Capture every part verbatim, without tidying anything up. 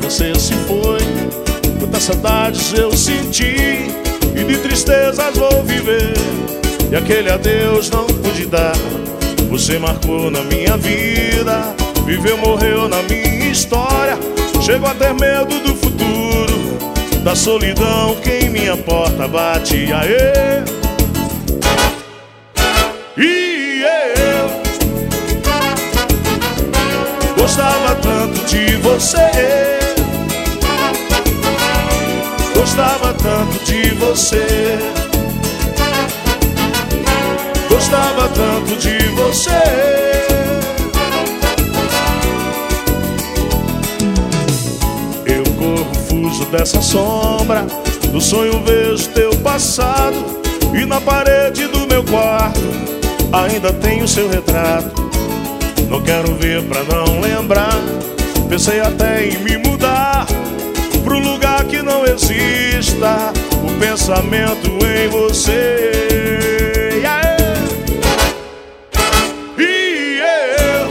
você se foi. Quantas saudades eu senti e de tristezas vou viver. E aquele adeus não pude dar. Você marcou na minha vida, viveu, morreu na minha história. Chego a ter medo do futuro, da solidão que em minha porta bate. Aê! E eu gostava tanto de você, gostava tanto de você, gostava tanto de você. Eu corro, fujo dessa sombra, do sonho vejo teu passado, e na parede do meu quarto ainda tenho seu retrato. Não quero ver pra não lembrar. Pensei até em me mudar pro lugar que não exista o pensamento em você. Yeah. E eu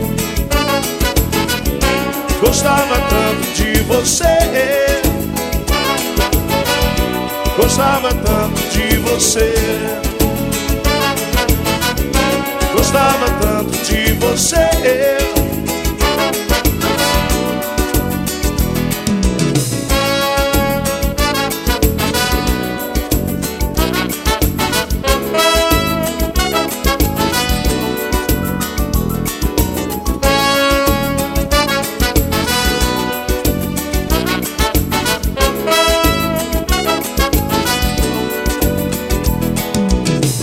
gostava tanto de você, gostava tanto de você,